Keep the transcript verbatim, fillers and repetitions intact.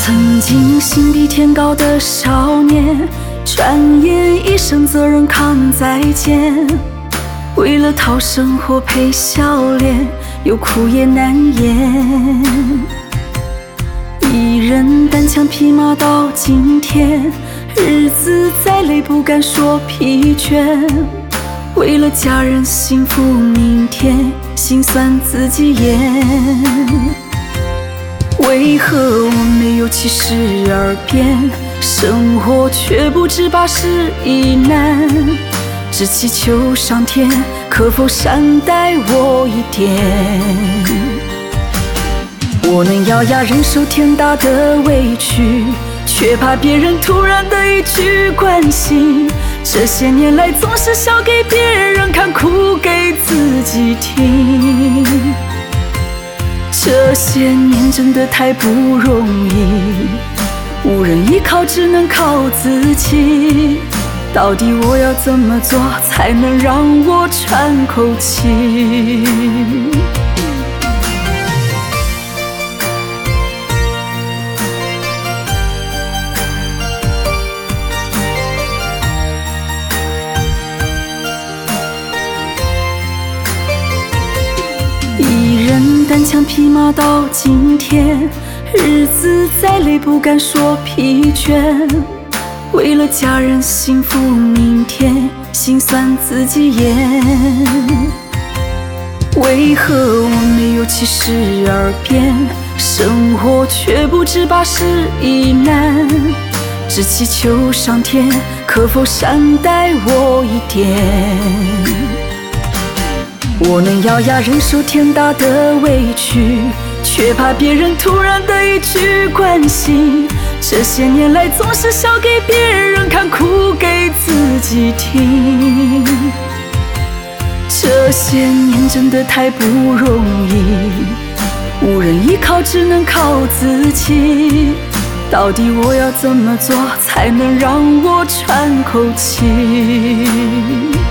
曾经心比天高的少年，转眼一生责任扛在肩。为了讨生活陪笑脸，有苦也难言。一人单枪匹马到今天，日子再累不敢说疲倦。为了家人幸福明天，心酸自己咽。为何我没有七十而变，生活却不知八十一难？只祈求上天可否善待我一点，我能咬牙忍受天大的委屈，却怕别人突然的一句关心。这些年来总是笑给别人看，哭给自己听。这些年真的太不容易，无人依靠，只能靠自己。到底我要怎么做，才能让我喘口气？一人单枪匹马到今天，日子再累不敢说疲倦。为了家人幸福明天，心酸自己咽。为何我没有七十而变，生活却不知八十一难？只祈求上天可否善待我一点，我能咬牙忍受天大的委屈，却怕别人突然的一句关心。这些年来总是笑给别人看，哭给自己听。这些年真的太不容易，无人依靠，只能靠自己。到底我要怎么做，才能让我喘口气？